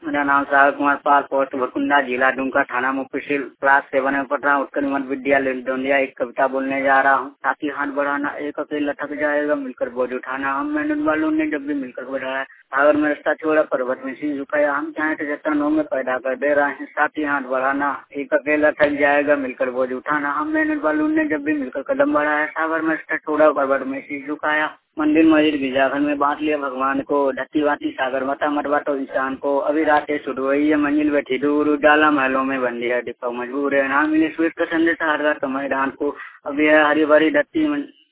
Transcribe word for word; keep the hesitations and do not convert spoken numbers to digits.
मेरा नाम सागर कुमार पाल, पोस्ट भरकुंडा, जिला दुमका, थाना मुफस्सिल, क्लास सेवन में पढ़ रहा हूँ। उत्तर मध्य विद्यालय डोंडिया। एक कविता बोलने जा रहा हूँ। साथी हाथ बढ़ाना, एक अकेला थक जाएगा, मिलकर बोझ उठाना। हम मेहनत वालों ने जब भी मिलकर बढ़ाया, सागर में रास्ता छोड़ा, पर्वत में शीश झुकाया। हम चाहे तो चट्टानों में पैदा कर दे रहे हैं। साथी हाथ बढ़ाना, एक अकेला थक जाएगा, मिलकर बोझ उठाना। हम मेहनत वालों ने जब भी मिलकर कदम बढ़ाया, सागर में रास्ता छोड़ा, पर्वत में शीश झुकाया। मंदिर मस्जिद गिरजाघर में बांट लिया भगवान को, ढकी बाती सागर मता मत बांटो इंसान को। अभी रातें शुरू हुई है, मंजिल बैठी दूर, उजाला महलों में बंदी है, दीपक मजबूर है। ना मिले स्वेत का संदेश हर रात मैदान को, अब यह हरी भरी धरती